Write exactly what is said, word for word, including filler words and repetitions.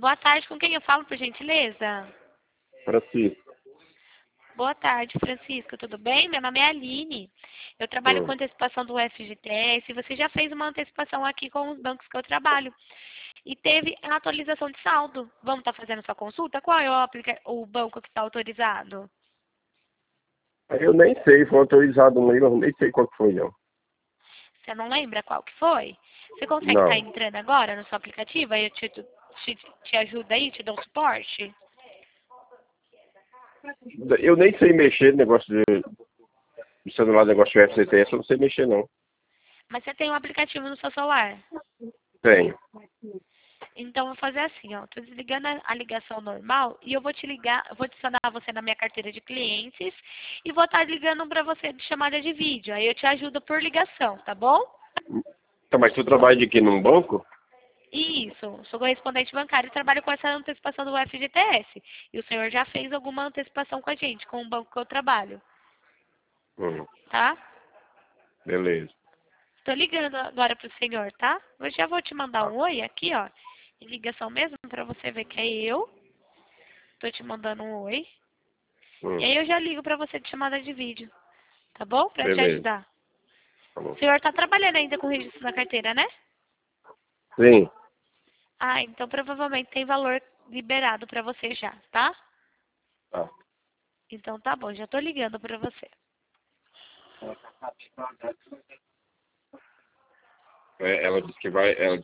Boa tarde, com quem eu falo, por gentileza? Francisco. Boa tarde, Francisco, tudo bem? Meu nome é Aline. Eu trabalho Hum. com antecipação do F G T S. Você já fez uma antecipação aqui com os bancos que eu trabalho. E teve a atualização de saldo. Vamos estar fazendo sua consulta? Qual é o, aplica... o banco que está autorizado? Eu nem sei, foi autorizado um e-mail, eu nem sei qual que foi, não. Você não lembra qual que foi? Você consegue estar Não. entrando agora no seu aplicativo? Aí eu te, te, te ajudo aí, te dou um suporte? Eu nem sei mexer no negócio de, de celular, negócio de F C T S, eu não sei mexer, não. Mas você tem um aplicativo no seu celular? Tenho. Então, eu vou fazer assim, ó. Tô desligando a, a ligação normal e eu vou te ligar, eu vou adicionar você na minha carteira de clientes e vou estar ligando pra você de chamada de vídeo. Aí eu te ajudo por ligação, tá bom? Tá, mas tu trabalha de aqui num banco? Isso, sou correspondente bancário e trabalho com essa antecipação do F G T S. E o senhor já fez alguma antecipação com a gente, com o banco que eu trabalho, Hum, tá? beleza. Tô ligando agora pro senhor, tá? Eu já vou te mandar Tá. um oi aqui, ó, em ligação mesmo, pra você ver que é eu. Tô te mandando um oi. E Hum, aí eu já ligo pra você de chamada de vídeo, tá bom? Pra te beleza. ajudar. Tá bom. O senhor tá trabalhando ainda com o registro na carteira, né? Sim. Ah, então provavelmente tem valor liberado pra você já, tá? Tá. Então tá bom, já tô ligando pra você. É, ela disse que vai. Ela